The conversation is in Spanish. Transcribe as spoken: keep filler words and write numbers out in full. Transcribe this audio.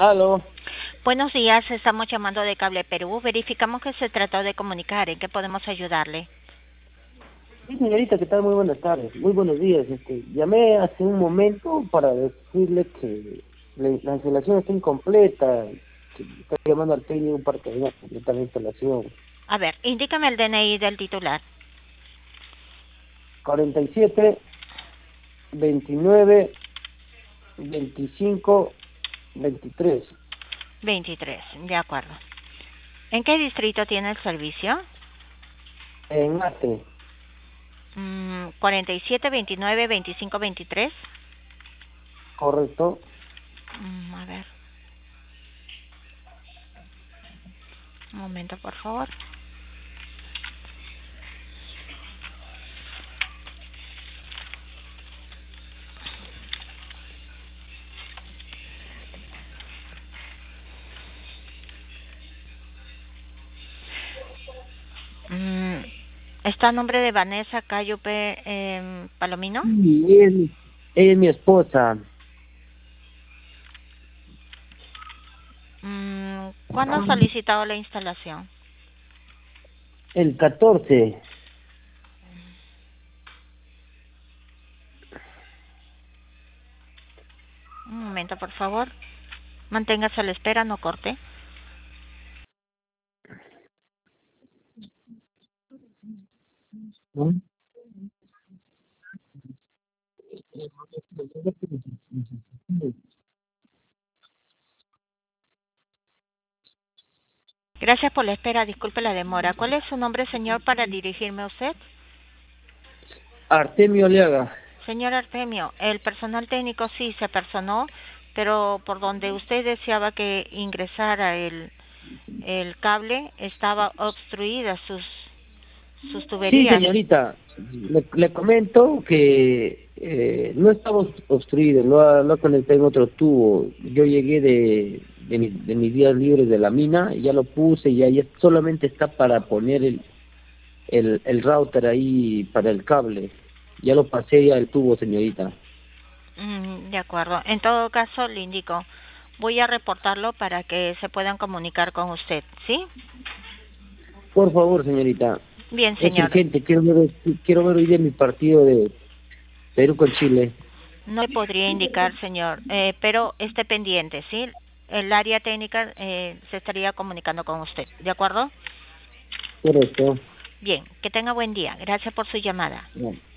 Aló. Buenos días, estamos llamando de Cable Perú. Verificamos que se trató de comunicar. ¿En qué podemos ayudarle? Sí, señorita, ¿qué tal? Muy buenas tardes, muy buenos días. Este, llamé hace un momento para decirle que la, la instalación está incompleta, que está llamando al técnico para que venga a completar la instalación. A ver, indícame el D N I del titular. cuarenta y siete, veintinueve, veinticinco, veintitrés, veintitrés, de acuerdo. ¿En qué distrito tiene el servicio? en Ate, Mm, cuarenta y siete, veintinueve, veinticinco, veintitrés. ¿correcto? Mm, a ver, un momento, por favor. Mm, ¿Está a nombre de Vanessa Cayupe eh, Palomino? Sí, ella es mi, ella es mi esposa. Mm, ¿Cuándo ha solicitado la instalación? El catorce. Un momento, por favor. Manténgase a la espera, no corte. ¿No? Gracias por la espera, disculpe la demora. ¿Cuál es su nombre, señor, para dirigirme a usted? Artemio Leaga. Señor Artemio, el personal técnico sí se personó, pero por donde usted deseaba que ingresara el, el cable, estaba obstruida sus, sus Sí, tuberías. señorita, le, le comento que eh, no estaba obst- obstruido, lo, ha- lo conecté en otro tubo. Yo llegué de, de, mi- de mis días libres de la mina, y ya lo puse y ahí es- solamente está para poner el, el, el router ahí para el cable. Ya lo pasé ya el tubo, señorita. Mm, de acuerdo. En todo caso, le indico, voy a reportarlo para que se puedan comunicar con usted, ¿sí? Por favor, señorita, Bien, es señor. urgente, quiero ver, quiero ver hoy día mi partido de Perú con Chile. No le podría indicar, señor, eh, pero esté pendiente, ¿sí? El área técnica eh, se estaría comunicando con usted, ¿de acuerdo? Correcto. Bien, que tenga buen día. Gracias por su llamada. Ya.